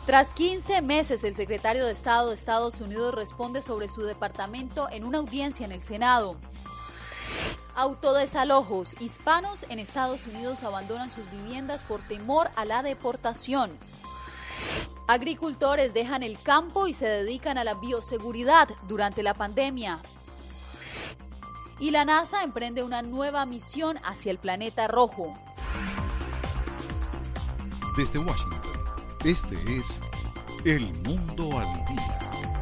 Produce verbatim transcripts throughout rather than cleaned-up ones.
Tras quince meses, el secretario de Estado de Estados Unidos responde sobre su departamento en una audiencia en el Senado. Autodesalojos. Hispanos en Estados Unidos abandonan sus viviendas por temor a la deportación. Agricultores dejan el campo y se dedican a la bioseguridad durante la pandemia. Y la NASA emprende una nueva misión hacia el planeta rojo. Desde Washington, este es El Mundo al Día.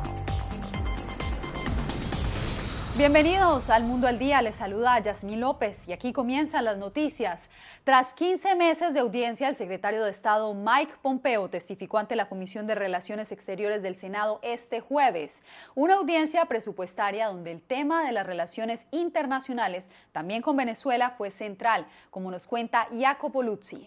Bienvenidos al Mundo al Día, les saluda Yasmín López y aquí comienzan las noticias. Tras quince meses de audiencia, el secretario de Estado Mike Pompeo testificó ante la Comisión de Relaciones Exteriores del Senado este jueves. Una audiencia presupuestaria donde el tema de las relaciones internacionales, también con Venezuela, fue central, como nos cuenta Jacopo Luzzi.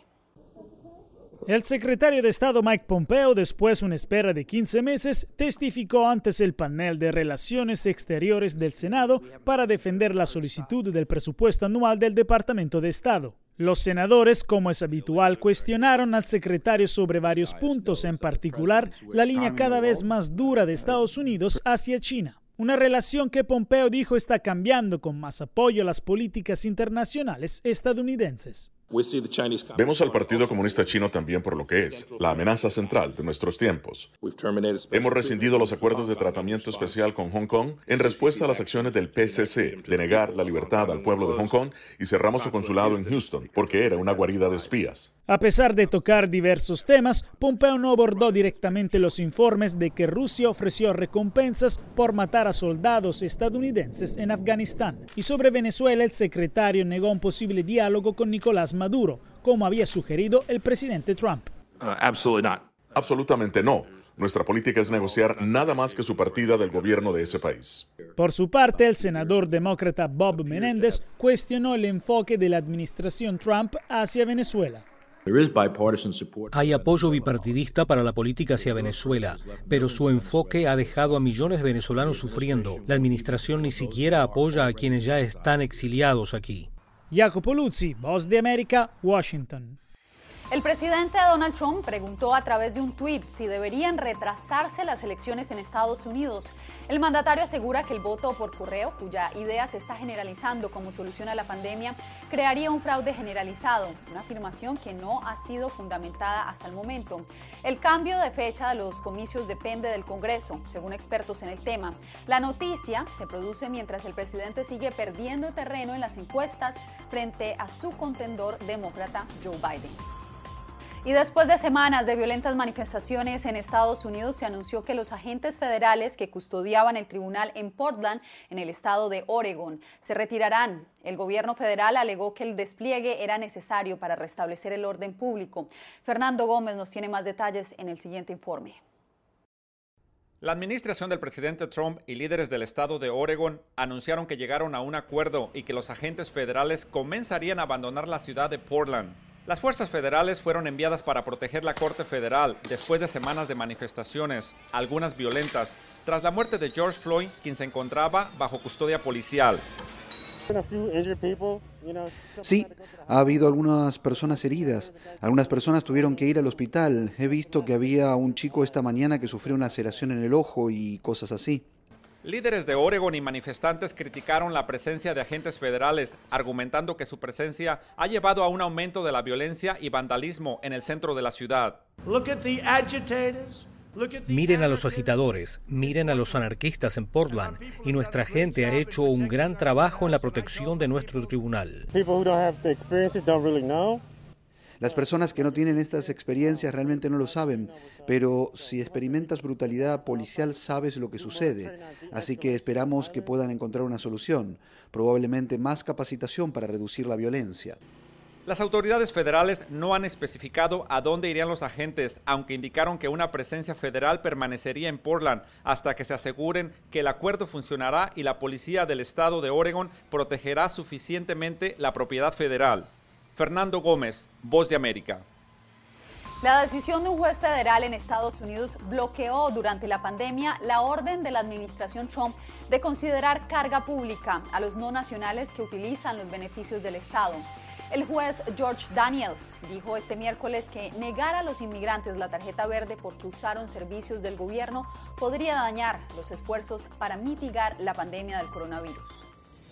El secretario de Estado Mike Pompeo, después de una espera de quince meses, testificó antes el panel de Relaciones Exteriores del Senado para defender la solicitud del presupuesto anual del Departamento de Estado. Los senadores, como es habitual, cuestionaron al secretario sobre varios puntos, en particular la línea cada vez más dura de Estados Unidos hacia China. Una relación que Pompeo dijo está cambiando con más apoyo a las políticas internacionales estadounidenses. Vemos al Partido Comunista Chino también por lo que es, la amenaza central de nuestros tiempos. Hemos rescindido los acuerdos de tratamiento especial con Hong Kong en respuesta a las acciones del P C C de negar la libertad al pueblo de Hong Kong y cerramos su consulado en Houston porque era una guarida de espías. A pesar de tocar diversos temas, Pompeo no abordó directamente los informes de que Rusia ofreció recompensas por matar a soldados estadounidenses en Afganistán. Y sobre Venezuela, el secretario negó un posible diálogo con Nicolás Maduro, como había sugerido el presidente Trump. Uh, absolutely not. Absolutamente no. Nuestra política es negociar nada más que su partida del gobierno de ese país. Por su parte, el senador demócrata Bob Menéndez cuestionó el enfoque de la administración Trump hacia Venezuela. Hay apoyo bipartidista para la política hacia Venezuela, pero su enfoque ha dejado a millones de venezolanos sufriendo. La administración ni siquiera apoya a quienes ya están exiliados aquí. Jacopo Luzzi, Voz de América, Washington. El presidente Donald Trump preguntó a través de un tuit si deberían retrasarse las elecciones en Estados Unidos. El mandatario asegura que el voto por correo, cuya idea se está generalizando como solución a la pandemia, crearía un fraude generalizado, una afirmación que no ha sido fundamentada hasta el momento. El cambio de fecha de los comicios depende del Congreso, según expertos en el tema. La noticia se produce mientras el presidente sigue perdiendo terreno en las encuestas frente a su contendor demócrata Joe Biden. Y después de semanas de violentas manifestaciones en Estados Unidos, se anunció que los agentes federales que custodiaban el tribunal en Portland, en el estado de Oregon, se retirarán. El gobierno federal alegó que el despliegue era necesario para restablecer el orden público. Fernando Gómez nos tiene más detalles en el siguiente informe. La administración del presidente Trump y líderes del estado de Oregon anunciaron que llegaron a un acuerdo y que los agentes federales comenzarían a abandonar la ciudad de Portland. Las fuerzas federales fueron enviadas para proteger la Corte Federal después de semanas de manifestaciones, algunas violentas, tras la muerte de George Floyd, quien se encontraba bajo custodia policial. Sí, ha habido algunas personas heridas. Algunas personas tuvieron que ir al hospital. He visto que había un chico esta mañana que sufrió una laceración en el ojo y cosas así. Líderes de Oregon y manifestantes criticaron la presencia de agentes federales, argumentando que su presencia ha llevado a un aumento de la violencia y vandalismo en el centro de la ciudad. Miren a los agitadores, miren a los anarquistas en Portland, y nuestra gente ha hecho un gran trabajo en la protección de nuestro tribunal. Las personas que no tienen estas experiencias realmente no lo saben, pero si experimentas brutalidad policial sabes lo que sucede. Así que esperamos que puedan encontrar una solución, probablemente más capacitación para reducir la violencia. Las autoridades federales no han especificado a dónde irían los agentes, aunque indicaron que una presencia federal permanecería en Portland hasta que se aseguren que el acuerdo funcionará y la policía del estado de Oregon protegerá suficientemente la propiedad federal. Fernando Gómez, Voz de América. La decisión de un juez federal en Estados Unidos bloqueó durante la pandemia la orden de la administración Trump de considerar carga pública a los no nacionales que utilizan los beneficios del Estado. El juez George Daniels dijo este miércoles que negar a los inmigrantes la tarjeta verde porque usaron servicios del gobierno podría dañar los esfuerzos para mitigar la pandemia del coronavirus.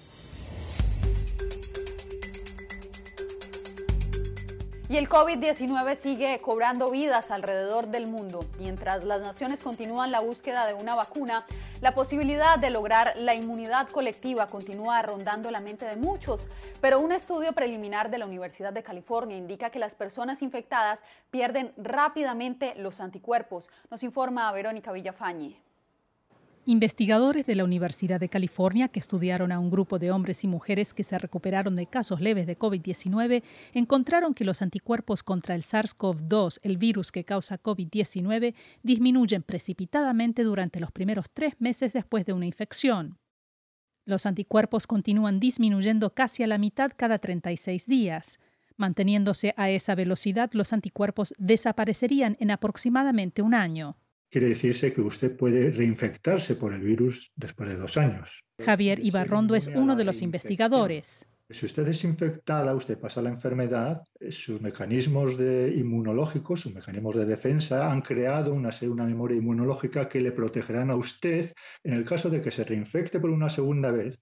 Y el COVID diecinueve sigue cobrando vidas alrededor del mundo. Mientras las naciones continúan la búsqueda de una vacuna, la posibilidad de lograr la inmunidad colectiva continúa rondando la mente de muchos. Pero un estudio preliminar de la Universidad de California indica que las personas infectadas pierden rápidamente los anticuerpos. Nos informa Verónica Villafañe. Investigadores de la Universidad de California que estudiaron a un grupo de hombres y mujeres que se recuperaron de casos leves de COVID diecinueve encontraron que los anticuerpos contra el SARS CoV dos, el virus que causa COVID diecinueve, disminuyen precipitadamente durante los primeros tres meses después de una infección. Los anticuerpos continúan disminuyendo casi a la mitad cada treinta y seis días. Manteniéndose a esa velocidad, los anticuerpos desaparecerían en aproximadamente un año. Quiere decirse que usted puede reinfectarse por el virus después de dos años. Javier Ibarrondo es uno de los investigadores. Si usted es infectada, usted pasa la enfermedad, sus mecanismos de inmunológicos, sus mecanismos de defensa han creado una, una memoria inmunológica que le protegerán a usted en el caso de que se reinfecte por una segunda vez.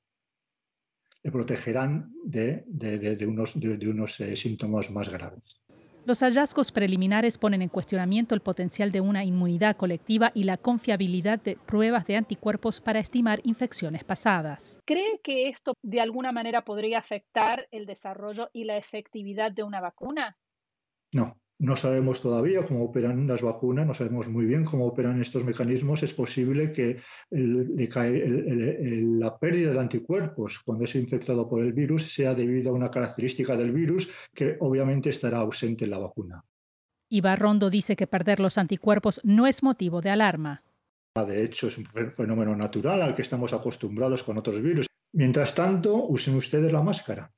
Le protegerán de, de, de, de unos, de, de unos eh, síntomas más graves. Los hallazgos preliminares ponen en cuestionamiento el potencial de una inmunidad colectiva y la confiabilidad de pruebas de anticuerpos para estimar infecciones pasadas. ¿Cree que esto de alguna manera podría afectar el desarrollo y la efectividad de una vacuna? No, no sabemos todavía cómo operan las vacunas, no sabemos muy bien cómo operan estos mecanismos. Es posible que el, el, el, el, la pérdida de anticuerpos cuando es infectado por el virus sea debido a una característica del virus que obviamente estará ausente en la vacuna. Ibarrondo dice que perder los anticuerpos no es motivo de alarma. De hecho, es un fenómeno natural al que estamos acostumbrados con otros virus. Mientras tanto, usen ustedes la máscara.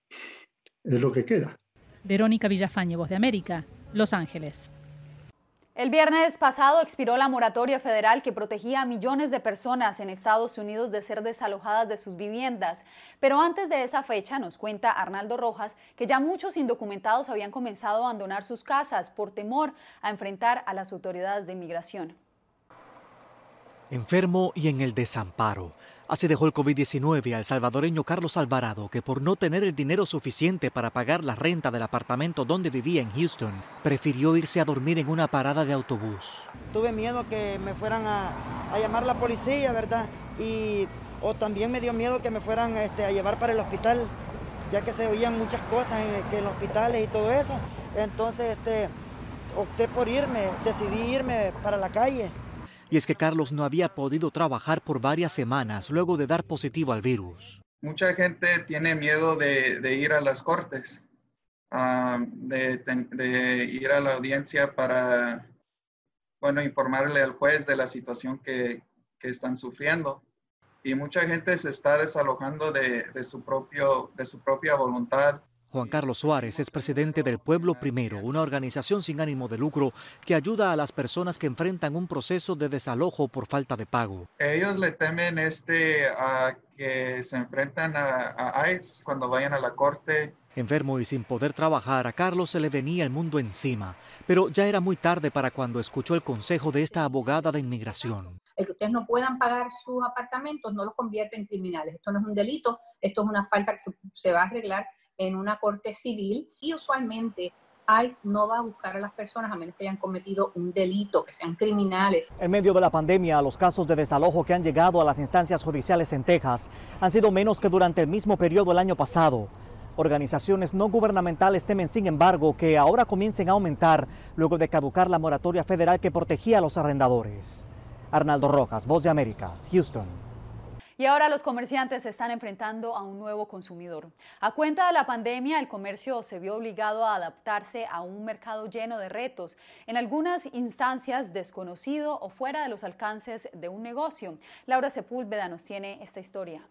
Es lo que queda. Verónica Villafañe, Voz de América, Los Ángeles. El viernes pasado expiró la moratoria federal que protegía a millones de personas en Estados Unidos de ser desalojadas de sus viviendas. Pero antes de esa fecha, nos cuenta Arnaldo Rojas, que ya muchos indocumentados habían comenzado a abandonar sus casas por temor a enfrentar a las autoridades de inmigración. Enfermo y en el desamparo. Así dejó el COVID diecinueve al salvadoreño Carlos Alvarado, que por no tener el dinero suficiente para pagar la renta del apartamento donde vivía en Houston, prefirió irse a dormir en una parada de autobús. Tuve miedo que me fueran a, a llamar la policía, ¿verdad? Y, o también me dio miedo que me fueran este, a llevar para el hospital, ya que se oían muchas cosas en, en los hospitales y todo eso. Entonces este, opté por irme, decidí irme para la calle. Y es que Carlos no había podido trabajar por varias semanas luego de dar positivo al virus. Mucha gente tiene miedo de, de ir a las cortes, uh, de, de ir a la audiencia para, bueno, informarle al juez de la situación que, que están sufriendo. Y mucha gente se está desalojando de, de, su propio, de su propia voluntad. Juan Carlos Suárez es presidente del Pueblo Primero, una organización sin ánimo de lucro que ayuda a las personas que enfrentan un proceso de desalojo por falta de pago. Ellos le temen este, a que se enfrentan a, a I C E cuando vayan a la corte. Enfermo y sin poder trabajar, a Carlos se le venía el mundo encima, pero ya era muy tarde para cuando escuchó el consejo de esta abogada de inmigración. El que ustedes no puedan pagar sus apartamentos no los convierte en criminales. Esto no es un delito, esto es una falta que se, se va a arreglar en una corte civil y usualmente I C E no va a buscar a las personas a menos que hayan cometido un delito, que sean criminales. En medio de la pandemia, los casos de desalojo que han llegado a las instancias judiciales en Texas han sido menos que durante el mismo periodo el año pasado. Organizaciones no gubernamentales temen, sin embargo, que ahora comiencen a aumentar luego de caducar la moratoria federal que protegía a los arrendadores. Arnaldo Rojas, Voz de América, Houston. Y ahora los comerciantes se están enfrentando a un nuevo consumidor. A cuenta de la pandemia, el comercio se vio obligado a adaptarse a un mercado lleno de retos, en algunas instancias desconocido o fuera de los alcances de un negocio. Laura Sepúlveda nos tiene esta historia.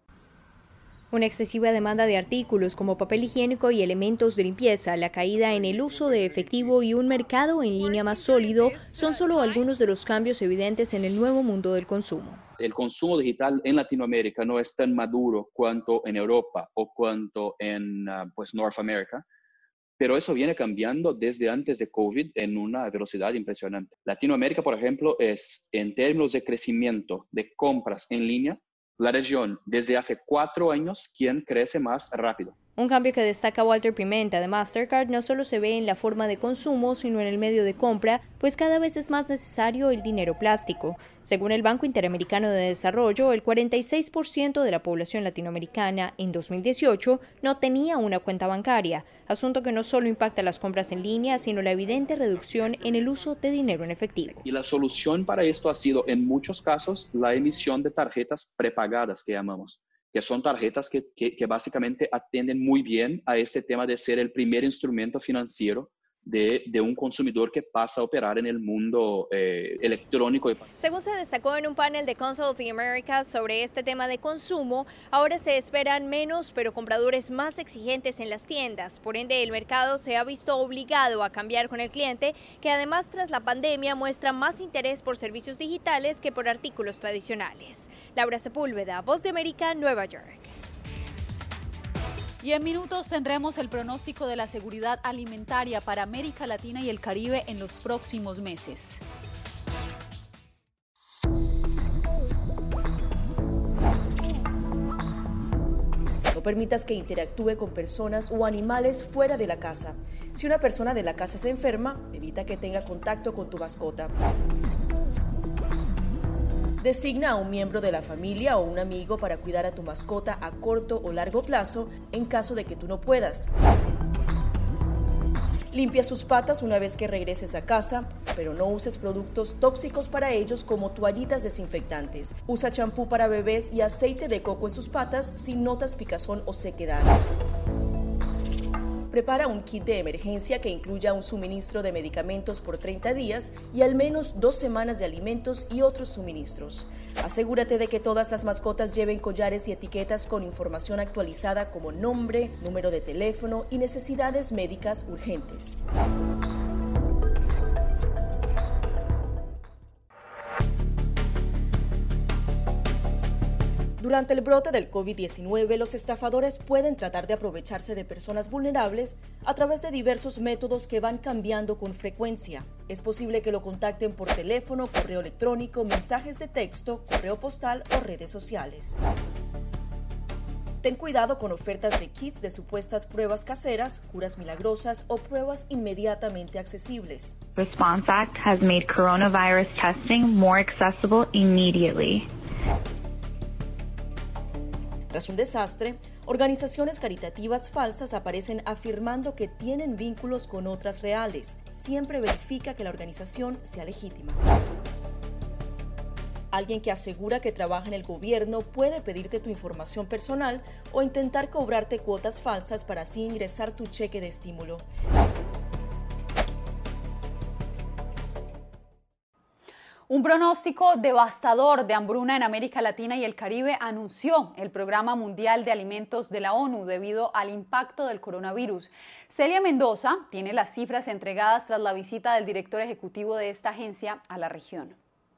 Una excesiva demanda de artículos como papel higiénico y elementos de limpieza, la caída en el uso de efectivo y un mercado en línea más sólido son solo algunos de los cambios evidentes en el nuevo mundo del consumo. El consumo digital en Latinoamérica no es tan maduro cuanto en Europa o cuanto en uh, pues North America, pero eso viene cambiando desde antes de COVID en una velocidad impresionante. Latinoamérica, por ejemplo, es en términos de crecimiento de compras en línea, la región desde hace cuatro años quien crece más rápido. Un cambio que destaca Walter Pimenta de Mastercard no solo se ve en la forma de consumo, sino en el medio de compra, pues cada vez es más necesario el dinero plástico. Según el Banco Interamericano de Desarrollo, el cuarenta y seis por ciento de la población latinoamericana en dos mil dieciocho no tenía una cuenta bancaria, asunto que no solo impacta las compras en línea, sino la evidente reducción en el uso de dinero en efectivo. Y la solución para esto ha sido, en muchos casos, la emisión de tarjetas prepagadas, que llamamos, que son tarjetas que, que, que básicamente atienden muy bien a ese tema de ser el primer instrumento financiero de, de un consumidor que pasa a operar en el mundo eh, electrónico. Según se destacó en un panel de Council of the Americas sobre este tema de consumo, ahora se esperan menos pero compradores más exigentes en las tiendas. Por ende, el mercado se ha visto obligado a cambiar con el cliente, que además tras la pandemia muestra más interés por servicios digitales que por artículos tradicionales. Laura Sepúlveda, Voz de América, Nueva York. Y en minutos tendremos el pronóstico de la seguridad alimentaria para América Latina y el Caribe en los próximos meses. No permitas que interactúe con personas o animales fuera de la casa. Si una persona de la casa se enferma, evita que tenga contacto con tu mascota. Designa a un miembro de la familia o un amigo para cuidar a tu mascota a corto o largo plazo en caso de que tú no puedas. Limpia sus patas una vez que regreses a casa, pero no uses productos tóxicos para ellos como toallitas desinfectantes. Usa champú para bebés y aceite de coco en sus patas si notas picazón o sequedad. Prepara un kit de emergencia que incluya un suministro de medicamentos por treinta días y al menos dos semanas de alimentos y otros suministros. Asegúrate de que todas las mascotas lleven collares y etiquetas con información actualizada como nombre, número de teléfono y necesidades médicas urgentes. Durante el brote del COVID diecinueve, los estafadores pueden tratar de aprovecharse de personas vulnerables a través de diversos métodos que van cambiando con frecuencia. Es posible que lo contacten por teléfono, correo electrónico, mensajes de texto, correo postal o redes sociales. Ten cuidado con ofertas de kits de supuestas pruebas caseras, curas milagrosas o pruebas inmediatamente accesibles. Response Act has made coronavirus testing more accessible immediately. Tras un desastre, organizaciones caritativas falsas aparecen afirmando que tienen vínculos con otras reales. Siempre verifica que la organización sea legítima. Alguien que asegura que trabaja en el gobierno puede pedirte tu información personal o intentar cobrarte cuotas falsas para así ingresar tu cheque de estímulo. Un pronóstico devastador de hambruna en América Latina y el Caribe anunció el Programa Mundial de Alimentos de la ONU debido al impacto del coronavirus. Celia Mendoza tiene las cifras entregadas tras la visita del director ejecutivo de esta agencia a la región.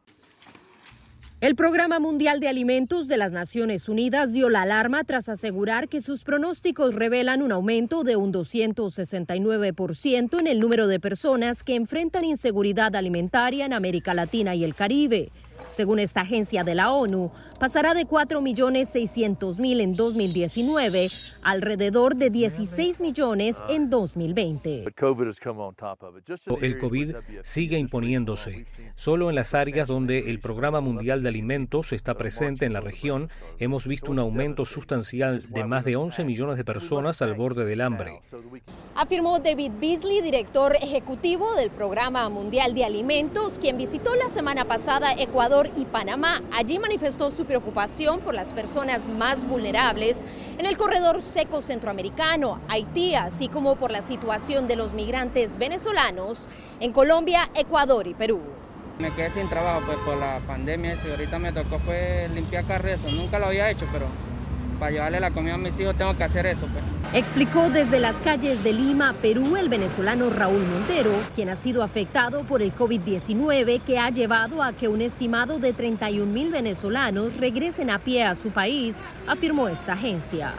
El Programa Mundial de Alimentos de las Naciones Unidas dio la alarma tras asegurar que sus pronósticos revelan un aumento de un doscientos sesenta y nueve por ciento en el número de personas que enfrentan inseguridad alimentaria en América Latina y el Caribe. Según esta agencia de la ONU, pasará de cuatro millones seiscientos mil en dos mil diecinueve a alrededor de dieciséis millones en dos mil veinte. El COVID sigue imponiéndose. Solo en las áreas donde el Programa Mundial de Alimentos está presente en la región, hemos visto un aumento sustancial de más de once millones de personas al borde del hambre. Afirmó David Beasley, director ejecutivo del Programa Mundial de Alimentos, quien visitó la semana pasada Ecuador y Panamá. Allí manifestó su preocupación por las personas más vulnerables en el corredor seco centroamericano, Haití, así como por la situación de los migrantes venezolanos en Colombia, Ecuador y Perú. Me quedé sin trabajo pues por la pandemia y ahorita me tocó fue limpiar carros, nunca lo había hecho, pero para llevarle la comida a mis hijos tengo que hacer eso, pues. Explicó desde las calles de Lima, Perú, el venezolano Raúl Montero, quien ha sido afectado por el COVID diecinueve, que ha llevado a que un estimado de treinta y un mil venezolanos regresen a pie a su país, afirmó esta agencia.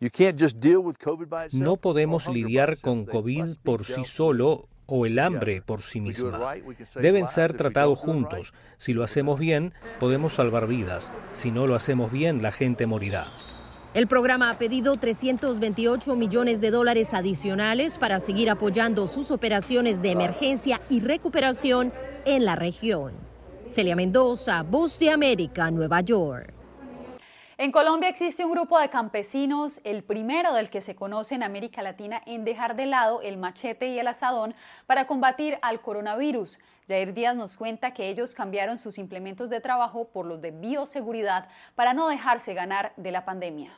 No podemos lidiar con COVID por sí solo o el hambre por sí misma. Deben ser tratados juntos. Si lo hacemos bien, podemos salvar vidas. Si no lo hacemos bien, la gente morirá. El programa ha pedido trescientos veintiocho millones de dólares adicionales para seguir apoyando sus operaciones de emergencia y recuperación en la región. Celia Mendoza, Voz de América, Nueva York. En Colombia existe un grupo de campesinos, el primero del que se conoce en América Latina, en dejar de lado el machete y el asadón para combatir al coronavirus. Jair Díaz nos cuenta que ellos cambiaron sus implementos de trabajo por los de bioseguridad para no dejarse ganar de la pandemia.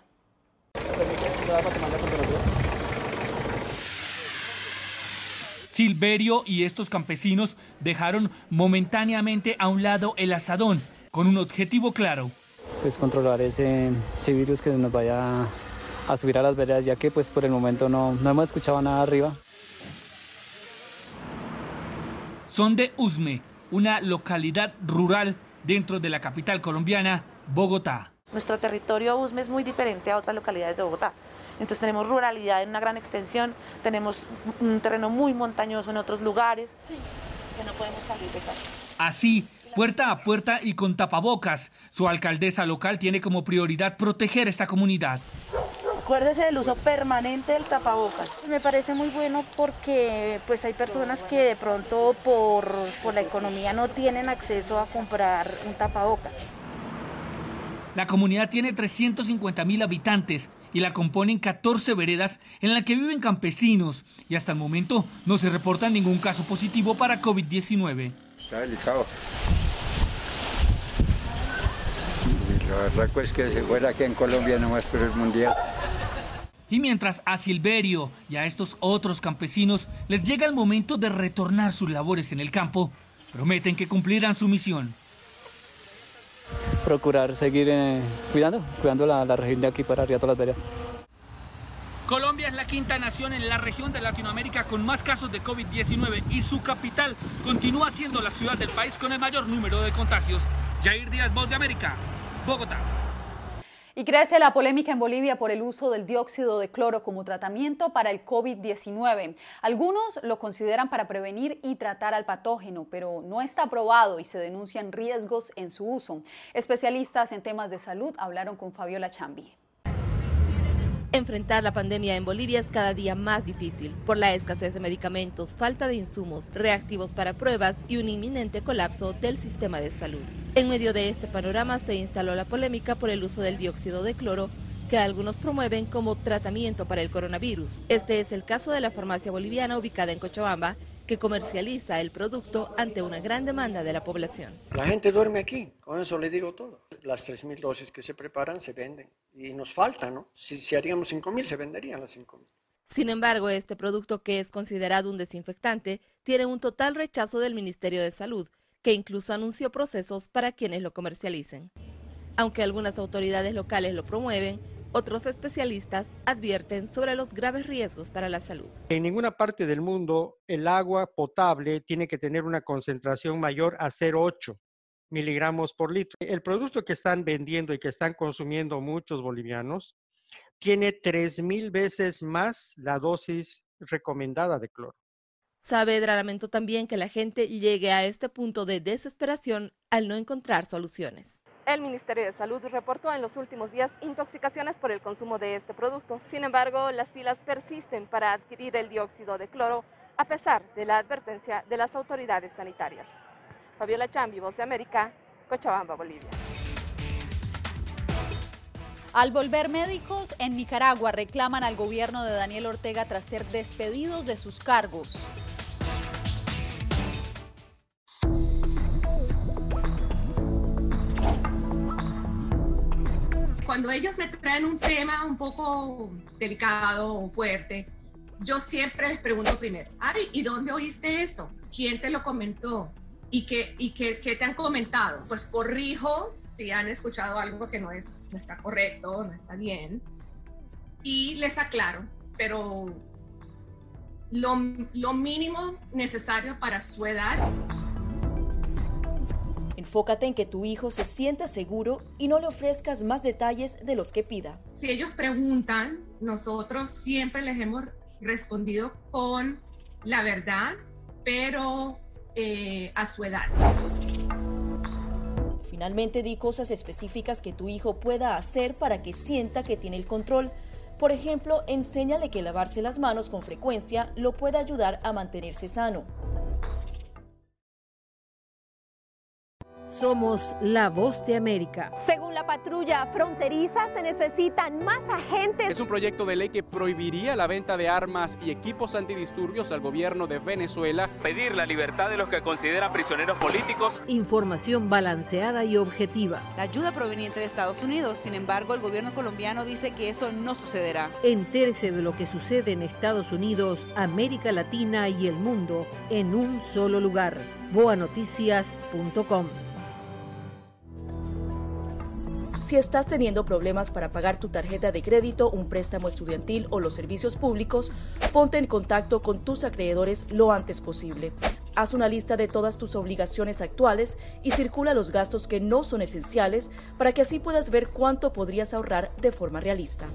Silverio y estos campesinos dejaron momentáneamente a un lado el asadón con un objetivo claro. Pues controlar ese, ese virus que nos vaya a subir a las veredas, ya que pues por el momento no, no hemos escuchado nada arriba. Son de Usme, una localidad rural dentro de la capital colombiana, Bogotá. Nuestro territorio Usme es muy diferente a otras localidades de Bogotá. Entonces tenemos ruralidad en una gran extensión, tenemos un terreno muy montañoso en otros lugares, sí, que no podemos salir de casa. Así, puerta a puerta y con tapabocas, su alcaldesa local tiene como prioridad proteger esta comunidad. Acuérdese del uso permanente del tapabocas. Me parece muy bueno porque pues hay personas que de pronto por, por la economía no tienen acceso a comprar un tapabocas. La comunidad tiene trescientos cincuenta mil habitantes y la componen catorce veredas en las que viven campesinos y hasta el momento no se reporta ningún caso positivo para COVID diecinueve. Está delicado. Lo verdad es que se fuera aquí en Colombia nomás por el mundial. Y mientras a Silverio y a estos otros campesinos les llega el momento de retornar sus labores en el campo, prometen que cumplirán su misión. Procurar seguir eh, cuidando, cuidando la, la región de aquí para arriba todas las veredas. Colombia es la quinta nación en la región de Latinoamérica con más casos de COVID diecinueve y su capital continúa siendo la ciudad del país con el mayor número de contagios. Jair Díaz, Voz de América, Bogotá. Y crece la polémica en Bolivia por el uso del dióxido de cloro como tratamiento para el COVID diecinueve. Algunos lo consideran para prevenir y tratar al patógeno, pero no está aprobado y se denuncian riesgos en su uso. Especialistas en temas de salud hablaron con Fabiola Chambi. Enfrentar la pandemia en Bolivia es cada día más difícil por la escasez de medicamentos, falta de insumos, reactivos para pruebas y un inminente colapso del sistema de salud. En medio de este panorama se instaló la polémica por el uso del dióxido de cloro, que algunos promueven como tratamiento para el coronavirus. Este es el caso de la farmacia boliviana ubicada en Cochabamba, que comercializa el producto ante una gran demanda de la población. La gente duerme aquí, con eso le digo todo. Las tres mil dosis que se preparan se venden y nos falta, ¿no? Si, si haríamos cinco mil, se venderían las cinco mil. Sin embargo, este producto, que es considerado un desinfectante, tiene un total rechazo del Ministerio de Salud, que incluso anunció procesos para quienes lo comercialicen. Aunque algunas autoridades locales lo promueven, otros especialistas advierten sobre los graves riesgos para la salud. En ninguna parte del mundo el agua potable tiene que tener una concentración mayor a cero punto ocho miligramos por litro. El producto que están vendiendo y que están consumiendo muchos bolivianos tiene tres mil veces más la dosis recomendada de cloro. Saavedra lamentó también que la gente llegue a este punto de desesperación al no encontrar soluciones. El Ministerio de Salud reportó en los últimos días intoxicaciones por el consumo de este producto. Sin embargo, las filas persisten para adquirir el dióxido de cloro, a pesar de la advertencia de las autoridades sanitarias. Fabiola Chambi, Voz de América, Cochabamba, Bolivia. Al volver, médicos en Nicaragua reclaman al gobierno de Daniel Ortega tras ser despedidos de sus cargos. Cuando ellos me traen un tema un poco delicado o fuerte, yo siempre les pregunto primero, ay, ¿y dónde oíste eso? ¿Quién te lo comentó? ¿Y qué, y qué, qué te han comentado? Pues corrijo si han escuchado algo que no, es, no está correcto, no está bien, y les aclaro, pero lo, lo mínimo necesario para su edad. Enfócate en que tu hijo se sienta seguro y no le ofrezcas más detalles de los que pida. Si ellos preguntan, nosotros siempre les hemos respondido con la verdad, pero eh, a su edad. Finalmente, di cosas específicas que tu hijo pueda hacer para que sienta que tiene el control. Por ejemplo, enséñale que lavarse las manos con frecuencia lo puede ayudar a mantenerse sano. Somos la voz de América. Según la patrulla fronteriza, se necesitan más agentes. Es un proyecto de ley que prohibiría la venta de armas y equipos antidisturbios al gobierno de Venezuela. Pedir la libertad de los que consideran prisioneros políticos. Información balanceada y objetiva. La ayuda proveniente de Estados Unidos, sin embargo, el gobierno colombiano dice que eso no sucederá. Entérese de lo que sucede en Estados Unidos, América Latina y el mundo en un solo lugar. boa noticias punto com. Si estás teniendo problemas para pagar tu tarjeta de crédito, un préstamo estudiantil o los servicios públicos, ponte en contacto con tus acreedores lo antes posible. Haz una lista de todas tus obligaciones actuales y circula los gastos que no son esenciales para que así puedas ver cuánto podrías ahorrar de forma realista.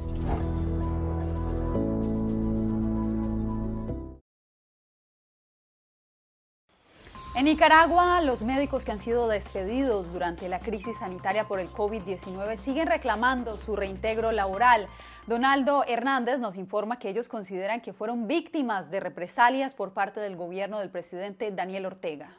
En Nicaragua, los médicos que han sido despedidos durante la crisis sanitaria por el COVID diecinueve siguen reclamando su reintegro laboral. Donaldo Hernández nos informa que ellos consideran que fueron víctimas de represalias por parte del gobierno del presidente Daniel Ortega.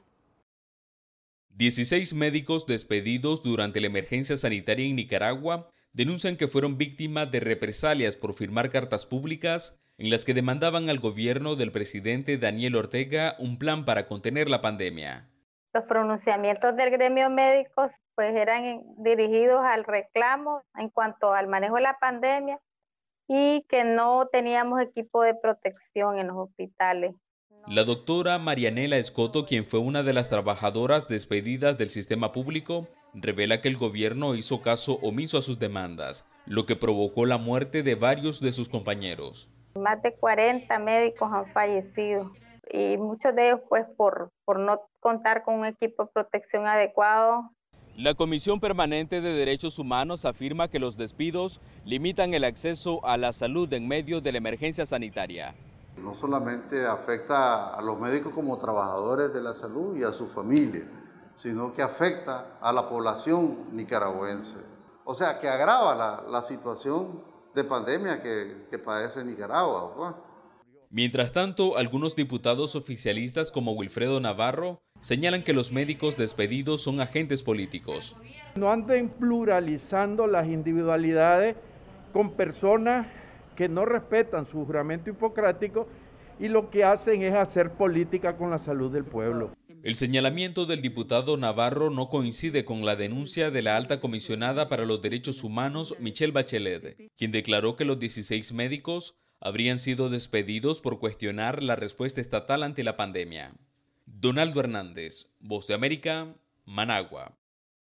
dieciséis médicos despedidos durante la emergencia sanitaria en Nicaragua denuncian que fueron víctimas de represalias por firmar cartas públicas en las que demandaban al gobierno del presidente Daniel Ortega un plan para contener la pandemia. Los pronunciamientos del gremio médico pues eran dirigidos al reclamo en cuanto al manejo de la pandemia y que no teníamos equipo de protección en los hospitales. La doctora Marianela Escoto, quien fue una de las trabajadoras despedidas del sistema público, revela que el gobierno hizo caso omiso a sus demandas, lo que provocó la muerte de varios de sus compañeros. Más de cuarenta médicos han fallecido y muchos de ellos pues por, por no contar con un equipo de protección adecuado. La Comisión Permanente de Derechos Humanos afirma que los despidos limitan el acceso a la salud en medio de la emergencia sanitaria. No solamente afecta a los médicos como trabajadores de la salud y a su familia, sino que afecta a la población nicaragüense. O sea, que agrava la, la situación de pandemia que, que padece Nicaragua, pues. Mientras tanto, algunos diputados oficialistas como Wilfredo Navarro señalan que los médicos despedidos son agentes políticos. No anden pluralizando las individualidades con personas que no respetan su juramento hipocrático y lo que hacen es hacer política con la salud del pueblo. El señalamiento del diputado Navarro no coincide con la denuncia de la alta comisionada para los derechos humanos, Michelle Bachelet, quien declaró que los dieciséis médicos habrían sido despedidos por cuestionar la respuesta estatal ante la pandemia. Donaldo Hernández, Voz de América, Managua.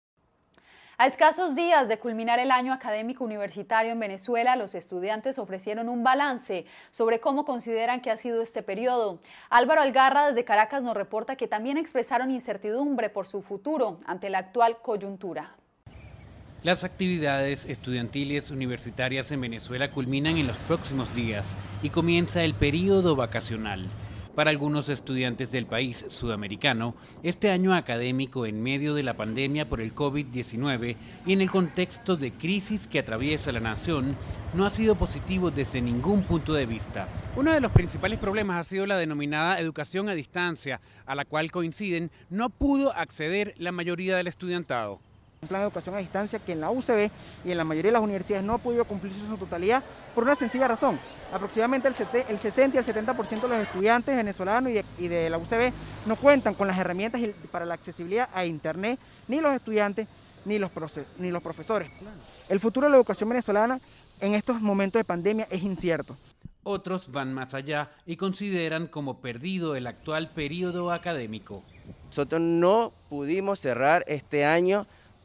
A escasos días de culminar el año académico universitario en Venezuela, los estudiantes ofrecieron un balance sobre cómo consideran que ha sido este periodo. Álvaro Algarra desde Caracas nos reporta que también expresaron incertidumbre por su futuro ante la actual coyuntura. Las actividades estudiantiles universitarias en Venezuela culminan en los próximos días y comienza el periodo vacacional. Para algunos estudiantes del país sudamericano, este año académico en medio de la pandemia por el COVID diecinueve y en el contexto de crisis que atraviesa la nación, no ha sido positivo desde ningún punto de vista. Uno de los principales problemas ha sido la denominada educación a distancia, a la cual coinciden no pudo acceder la mayoría del estudiantado. Un plan de educación a distancia que en la U C B y en la mayoría de las universidades no ha podido cumplirse en su totalidad por una sencilla razón. Aproximadamente el sesenta y el setenta por ciento de los estudiantes venezolanos y de, y de la U C B no cuentan con las herramientas para la accesibilidad a Internet, ni los estudiantes ni los, ni los profesores. El futuro de la educación venezolana en estos momentos de pandemia es incierto. Otros van más allá y consideran como perdido el actual periodo académico. Nosotros no pudimos cerrar este año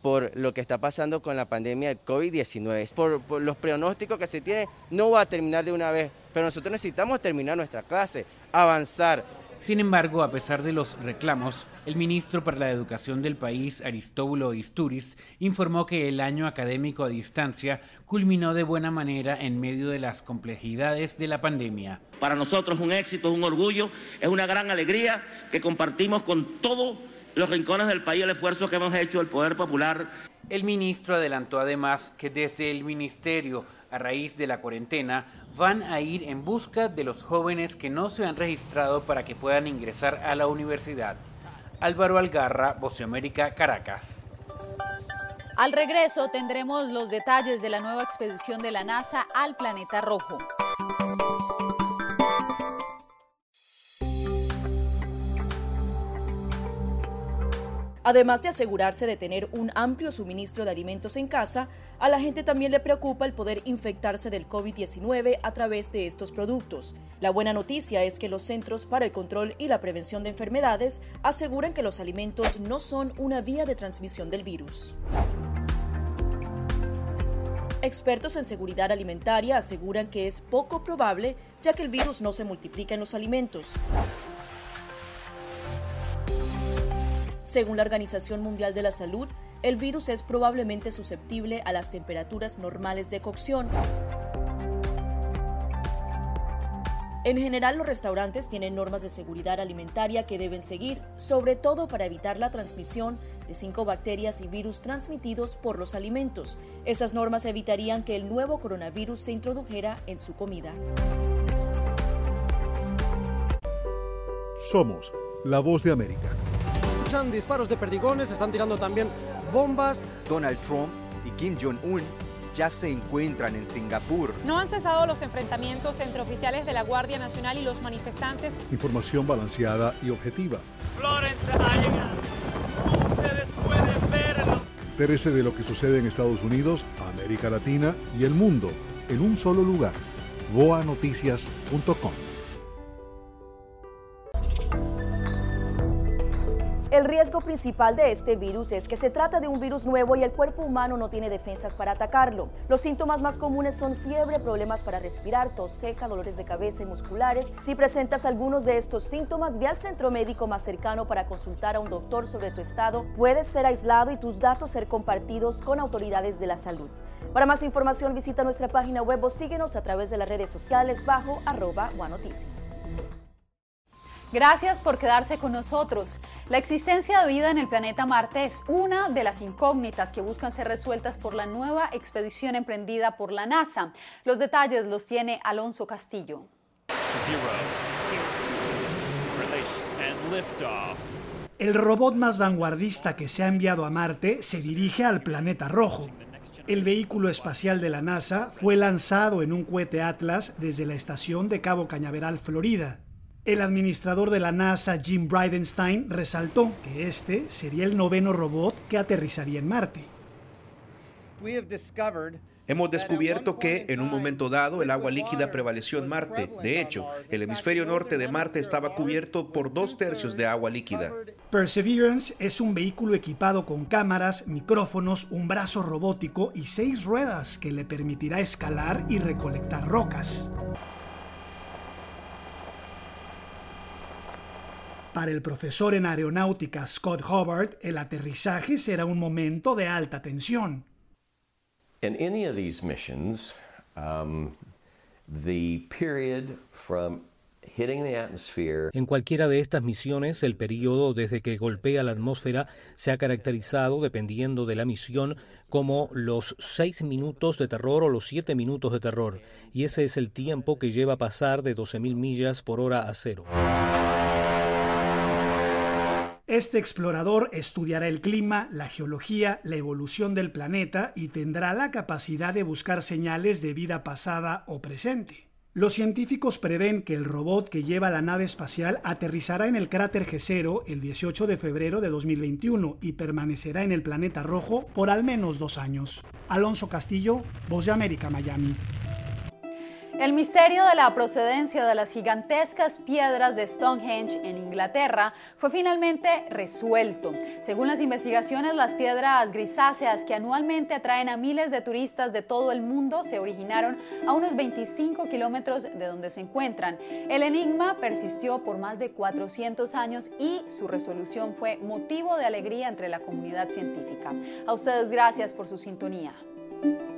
por lo que está pasando con la pandemia del COVID diecinueve. Por, por los pronósticos que se tienen, no va a terminar de una vez, pero nosotros necesitamos terminar nuestra clase, avanzar. Sin embargo, a pesar de los reclamos, el ministro para la Educación del país, Aristóbulo Istúriz, informó que el año académico a distancia culminó de buena manera en medio de las complejidades de la pandemia. Para nosotros es un éxito, es un orgullo, es una gran alegría que compartimos con todos los rincones del país el esfuerzo que hemos hecho el Poder Popular. El ministro adelantó además que desde el ministerio, a raíz de la cuarentena, van a ir en busca de los jóvenes que no se han registrado para que puedan ingresar a la universidad. Álvaro Algarra, Voz de América, Caracas. Al regreso tendremos los detalles de la nueva expedición de la NASA al planeta rojo. Además de asegurarse de tener un amplio suministro de alimentos en casa, a la gente también le preocupa el poder infectarse del COVID diecinueve a través de estos productos. La buena noticia es que los Centros para el Control y la Prevención de Enfermedades aseguran que los alimentos no son una vía de transmisión del virus. Expertos en seguridad alimentaria aseguran que es poco probable, ya que el virus no se multiplica en los alimentos. Según la Organización Mundial de la Salud, el virus es probablemente susceptible a las temperaturas normales de cocción. En general, los restaurantes tienen normas de seguridad alimentaria que deben seguir, sobre todo para evitar la transmisión de cinco bacterias y virus transmitidos por los alimentos. Esas normas evitarían que el nuevo coronavirus se introdujera en su comida. Somos la Voz de América. Disparos de perdigones, están tirando también bombas. Donald Trump y Kim Jong-un ya se encuentran en Singapur. No han cesado los enfrentamientos entre oficiales de la Guardia Nacional y los manifestantes. Información balanceada y objetiva. Florence ha llegado. Como ustedes pueden verlo. Entérese de lo que sucede en Estados Unidos, América Latina y el mundo en un solo lugar. voa noticias punto com. El riesgo principal de este virus es que se trata de un virus nuevo y el cuerpo humano no tiene defensas para atacarlo. Los síntomas más comunes son fiebre, problemas para respirar, tos seca, dolores de cabeza y musculares. Si presentas algunos de estos síntomas, ve al centro médico más cercano para consultar a un doctor sobre tu estado. Puedes ser aislado y tus datos ser compartidos con autoridades de la salud. Para más información, visita nuestra página web o síguenos a través de las redes sociales bajo arroba guanoticias. Gracias por quedarse con nosotros. La existencia de vida en el planeta Marte es una de las incógnitas que buscan ser resueltas por la nueva expedición emprendida por la NASA. Los detalles los tiene Alonso Castillo. El robot más vanguardista que se ha enviado a Marte se dirige al planeta rojo. El vehículo espacial de la NASA fue lanzado en un cohete Atlas desde la estación de Cabo Cañaveral, Florida. El administrador de la NASA, Jim Bridenstine, resaltó que este sería el noveno robot que aterrizaría en Marte. Hemos descubierto que, en un momento dado, el agua líquida prevaleció en Marte. De hecho, el hemisferio norte de Marte estaba cubierto por dos tercios de agua líquida. Perseverance es un vehículo equipado con cámaras, micrófonos, un brazo robótico y seis ruedas que le permitirá escalar y recolectar rocas. Para el profesor en aeronáutica Scott Hubbard, el aterrizaje será un momento de alta tensión. In any of these missions, um, the period from hitting the atmosphere. En cualquiera de estas misiones, el periodo desde que golpea la atmósfera se ha caracterizado, dependiendo de la misión, como los seis minutos de terror o los siete minutos de terror. Y ese es el tiempo que lleva a pasar de doce mil millas por hora a cero. Este explorador estudiará el clima, la geología, la evolución del planeta y tendrá la capacidad de buscar señales de vida pasada o presente. Los científicos prevén que el robot que lleva la nave espacial aterrizará en el cráter Jezero el dieciocho de febrero de dos mil veintiuno y permanecerá en el planeta rojo por al menos dos años. Alonso Castillo, Voz de América, Miami. El misterio de la procedencia de las gigantescas piedras de Stonehenge en Inglaterra fue finalmente resuelto. Según las investigaciones, las piedras grisáceas que anualmente atraen a miles de turistas de todo el mundo se originaron a unos veinticinco kilómetros de donde se encuentran. El enigma persistió por más de cuatrocientos años y su resolución fue motivo de alegría entre la comunidad científica. A ustedes gracias por su sintonía.